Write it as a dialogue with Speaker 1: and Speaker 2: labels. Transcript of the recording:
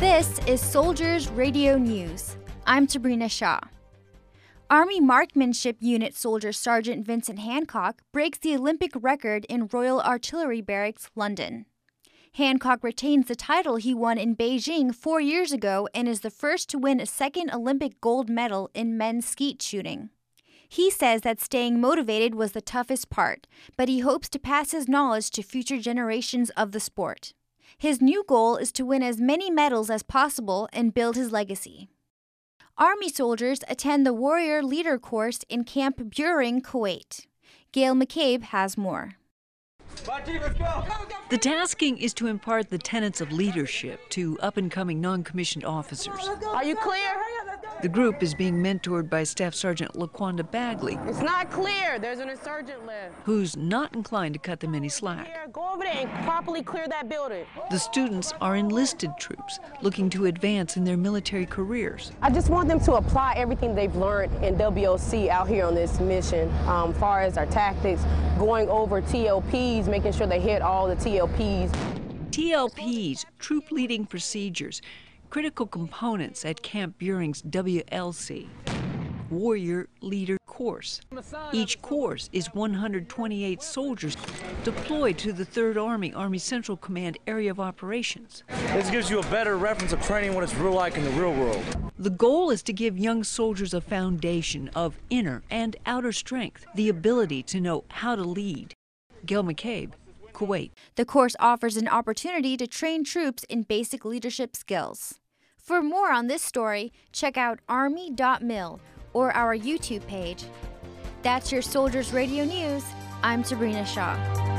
Speaker 1: This is Soldiers Radio News. I'm Sabrina Shaw. Army Marksmanship Unit Soldier Sergeant Vincent Hancock breaks the Olympic record in Royal Artillery Barracks, London. Hancock retains the title he won in Beijing 4 years ago and is the first to win a second Olympic gold medal in men's skeet shooting. He says that staying motivated was the toughest part, but he hopes to pass his knowledge to future generations of the sport. His new goal is to win as many medals as possible and build his legacy. Army soldiers attend the Warrior Leader course in Camp Buehring, Kuwait. Gail McCabe has more.
Speaker 2: The tasking is to impart the tenets of leadership to up-and-coming non-commissioned officers.
Speaker 3: Are you clear?
Speaker 2: The group is being mentored by Staff Sergeant LaQuanda Bagley.
Speaker 3: It's not clear. There's an insurgent left.
Speaker 2: Who's not inclined to cut them any slack.
Speaker 3: Go over there and properly clear that building.
Speaker 2: The students are enlisted troops looking to advance in their military careers.
Speaker 3: I just want them to apply everything they've learned in WOC out here on this mission, as far as our tactics, going over TLPs, making sure they hit all the TLPs.
Speaker 2: TLPs, troop leading procedures, critical components at Camp Buehring's WLC, Warrior Leader Course. Each course is 128 soldiers deployed to the 3rd Army Central Command Area of Operations.
Speaker 4: This gives you a better reference of training what it's real like in the real world.
Speaker 2: The goal is to give young soldiers a foundation of inner and outer strength, the ability to know how to lead. Gail McCabe, Kuwait.
Speaker 1: The course offers an opportunity to train troops in basic leadership skills. For more on this story, check out army.mil or our YouTube page. That's your Soldiers Radio News. I'm Sabrina Shaw.